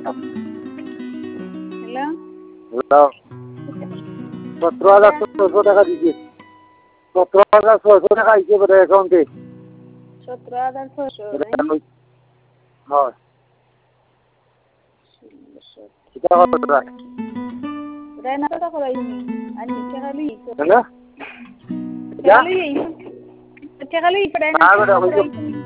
hello hello 17,600 টাকা দিছি 17,600 টাকা আইছে বোধ অ্যাকাউন্টে 17,600 হয় এটা কত টাকা ওটাই না টাকা করাইনি আনি টাকালি হ্যালো টাকালি টাকালি পড়াই না